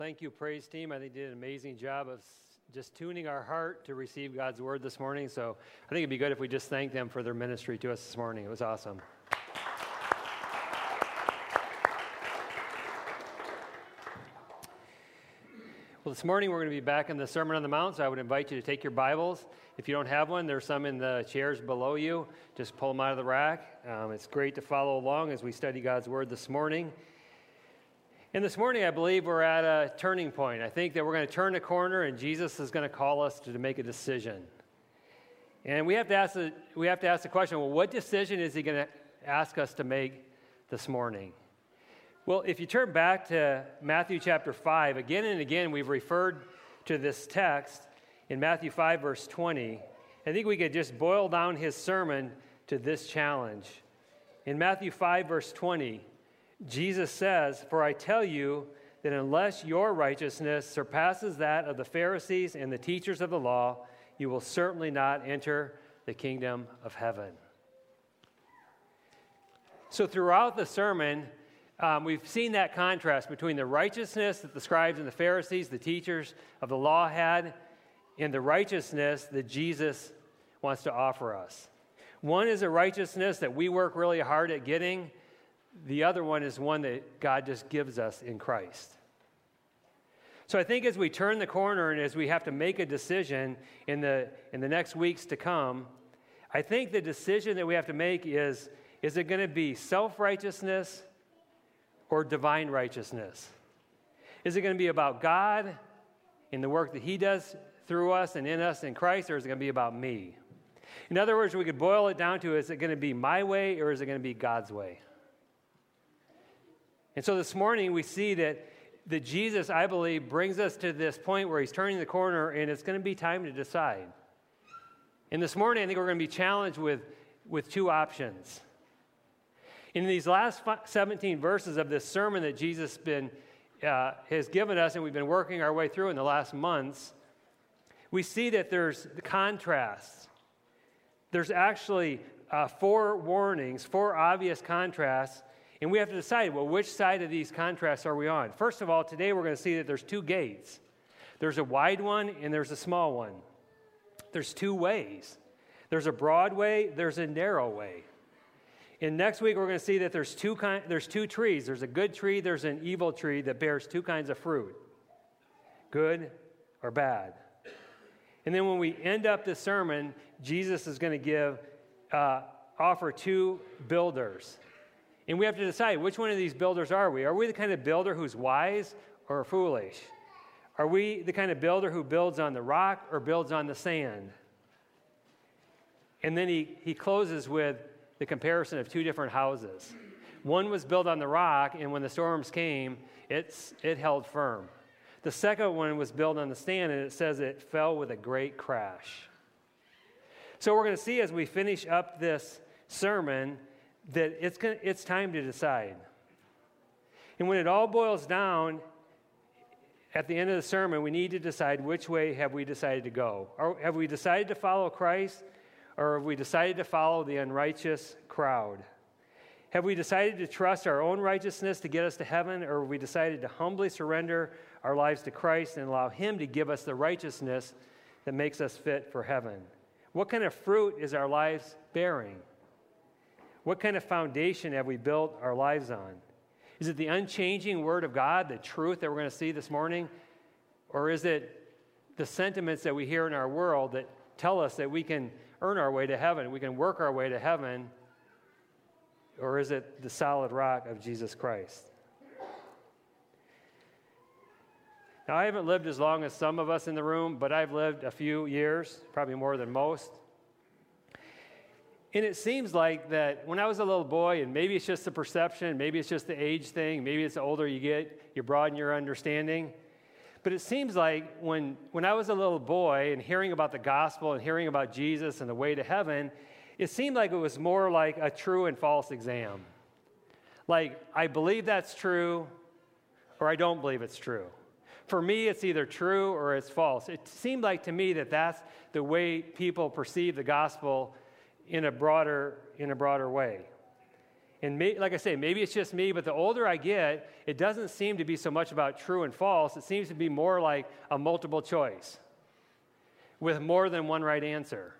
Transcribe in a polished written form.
Thank you, praise team. I think you did an amazing job of just tuning our heart to receive God's word this morning. So I think it'd be good if we just thank them for their ministry to us this morning. It was awesome. Well, this morning we're going to be back in the Sermon on the Mount, so I would invite you to take your Bibles. If you don't have one, there's some in the chairs below you. Just pull them out of the rack. It's great to follow along as we study God's word this morning. And this morning, I believe we're at a turning point. I think that we're going to turn the corner, and Jesus is going to call us to make a decision. And we have to ask the question, well, what decision is he going to ask us to make this morning? Well, if you turn back to Matthew chapter 5, again and again, we've referred to this text in Matthew 5, verse 20. I think we could just boil down his sermon to this challenge. In Matthew 5, verse 20, Jesus says, "For I tell you that unless your righteousness surpasses that of the Pharisees and the teachers of the law, you will certainly not enter the kingdom of heaven." So throughout the sermon, we've seen that contrast between the righteousness that the scribes and the Pharisees, the teachers of the law had, and the righteousness that Jesus wants to offer us. One is a righteousness that we work really hard at getting. The other one is one that God just gives us in Christ. So I think as we turn the corner and as we have to make a decision in the next weeks to come, I think the decision that we have to make is it going to be self-righteousness or divine righteousness? Is it going to be about God and the work that he does through us and in us in Christ, or is it going to be about me? In other words, we could boil it down to, is it going to be my way or is it going to be God's way? And so this morning we see that Jesus, I believe, brings us to this point where he's turning the corner and it's going to be time to decide. And this morning I think we're going to be challenged with two options. In these last 17 verses of this sermon that Jesus has given us and we've been working our way through in the last months, we see that there's the contrasts. There's actually 4 warnings, 4 obvious contrasts. And we have to decide, well, which side of these contrasts are we on? First of all, today we're going to see that there's 2 gates. There's a wide one and there's a small one. There's 2 ways. There's a broad way, there's a narrow way. And next week we're going to see that there's 2 trees. There's a good tree, there's an evil tree that bears 2 kinds of fruit, good or bad. And then when we end up the sermon, Jesus is going to offer 2 builders. And we have to decide, which one of these builders are we? Are we the kind of builder who's wise or foolish? Are we the kind of builder who builds on the rock or builds on the sand? And then he closes with the comparison of 2 different houses. One was built on the rock, and when the storms came, it held firm. The second one was built on the sand, and it says it fell with a great crash. So we're going to see as we finish up this sermon that it's time to decide. And when it all boils down, at the end of the sermon, we need to decide which way have we decided to go. Or have we decided to follow Christ, or have we decided to follow the unrighteous crowd? Have we decided to trust our own righteousness to get us to heaven, or have we decided to humbly surrender our lives to Christ and allow him to give us the righteousness that makes us fit for heaven? What kind of fruit is our lives bearing? What kind of foundation have we built our lives on? Is it the unchanging Word of God, the truth that we're going to see this morning? Or is it the sentiments that we hear in our world that tell us that we can earn our way to heaven, we can work our way to heaven? Or is it the solid rock of Jesus Christ? Now, I haven't lived as long as some of us in the room, but I've lived a few years, probably more than most. And it seems like that when I was a little boy, and maybe it's just the perception, maybe it's just the age thing, maybe it's the older you get, you broaden your understanding. But it seems like when I was a little boy and hearing about the gospel and hearing about Jesus and the way to heaven, it seemed like it was more like a true and false exam. Like, I believe that's true, or I don't believe it's true. For me, it's either true or it's false. It seemed like to me that that's the way people perceive the gospel in a broader way. And like I say, maybe it's just me, but the older I get, it doesn't seem to be so much about true and false. It seems to be more like a multiple choice with more than one right answer.